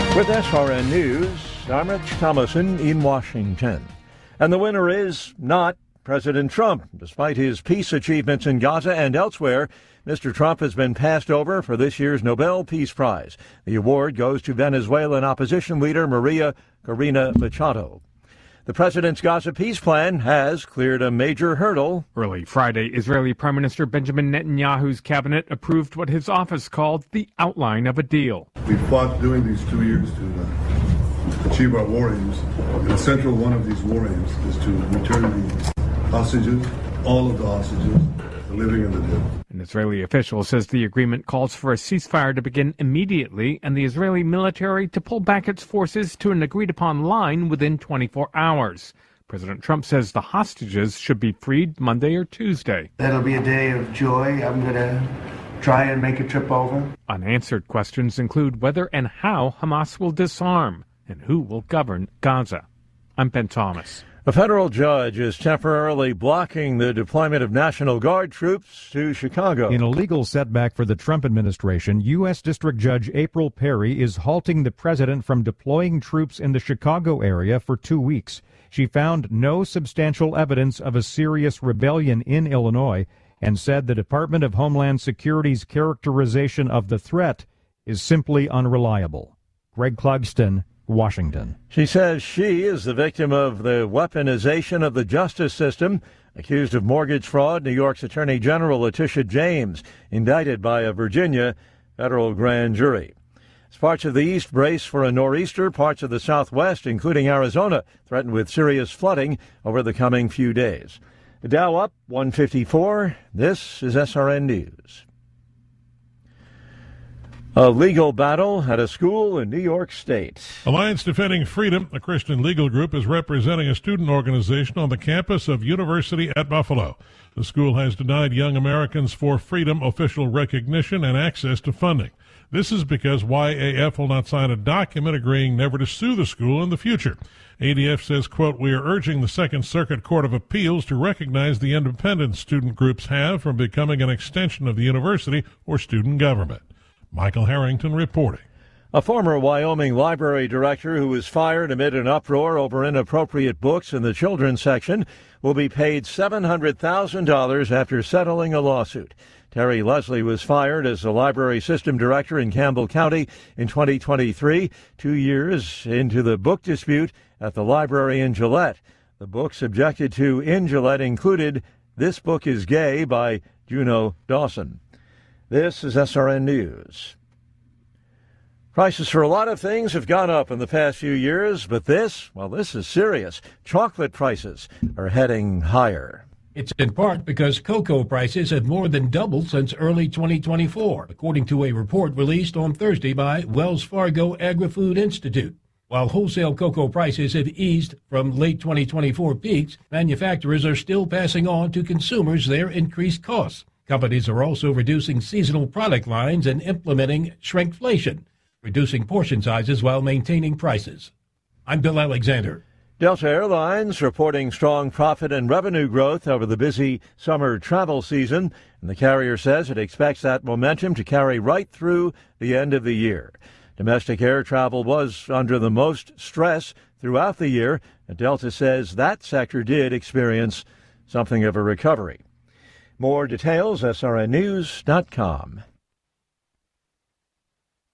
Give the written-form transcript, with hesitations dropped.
With SRN News, I'm Rich Thomason in Washington. And the winner is not President Trump. Despite his peace achievements in Gaza and elsewhere, Mr. Trump has been passed over for this year's Nobel Peace Prize. The award goes to Venezuelan opposition leader Maria Corina Machado. The president's Gaza peace plan has cleared a major hurdle. Early Friday, Israeli Prime Minister Benjamin Netanyahu's cabinet approved what his office called the outline of a deal. We fought during these 2 years to achieve our war aims. And the central one of these war aims is to return the hostages, all of the hostages, the living and the dead. An Israeli official says the agreement calls for a ceasefire to begin immediately and the Israeli military to pull back its forces to an agreed-upon line within 24 hours. President Trump says the hostages should be freed Monday or Tuesday. That'll be a day of joy. I'm going to try and make a trip over. Unanswered questions include whether and how Hamas will disarm and who will govern Gaza. I'm Ben Thomas. A federal judge is temporarily blocking the deployment of National Guard troops to Chicago. In a legal setback for the Trump administration, U.S. District Judge April Perry is halting the president from deploying troops in the Chicago area for 2 weeks. She found no substantial evidence of a serious rebellion in Illinois and said the Department of Homeland Security's characterization of the threat is simply unreliable. Greg Clugston, Washington. She says she is the victim of the weaponization of the justice system. Accused of mortgage fraud, New York's Attorney General Letitia James, indicted by a Virginia federal grand jury. As parts of the East brace for a nor'easter, parts of the Southwest, including Arizona, threatened with serious flooding over the coming few days. The Dow up 154. This is SRN News. A legal battle at a school in New York State. Alliance Defending Freedom, a Christian legal group, is representing a student organization on the campus of University at Buffalo. The school has denied Young Americans for Freedom official recognition and access to funding. This is because YAF will not sign a document agreeing never to sue the school in the future. ADF says, quote, "We are urging the Second Circuit Court of Appeals to recognize the independence student groups have from becoming an extension of the university or student government." Michael Harrington reporting. A former Wyoming library director who was fired amid an uproar over inappropriate books in the children's section will be paid $700,000 after settling a lawsuit. Terry Leslie was fired as the library system director in Campbell County in 2023, 2 years into the book dispute at the library in Gillette. The books objected to in Gillette included This Book is Gay by Juno Dawson. This is SRN News. Prices for a lot of things have gone up in the past few years, but this is serious. Chocolate prices are heading higher. It's in part because cocoa prices have more than doubled since early 2024, according to a report released on Thursday by Wells Fargo Agri-Food Institute. While wholesale cocoa prices have eased from late 2024 peaks, manufacturers are still passing on to consumers their increased costs. Companies are also reducing seasonal product lines and implementing shrinkflation, reducing portion sizes while maintaining prices. I'm Bill Alexander. Delta Airlines reporting strong profit and revenue growth over the busy summer travel season, and the carrier says it expects that momentum to carry right through the end of the year. Domestic air travel was under the most stress throughout the year, and Delta says that sector did experience something of a recovery. More details, srnnews.com.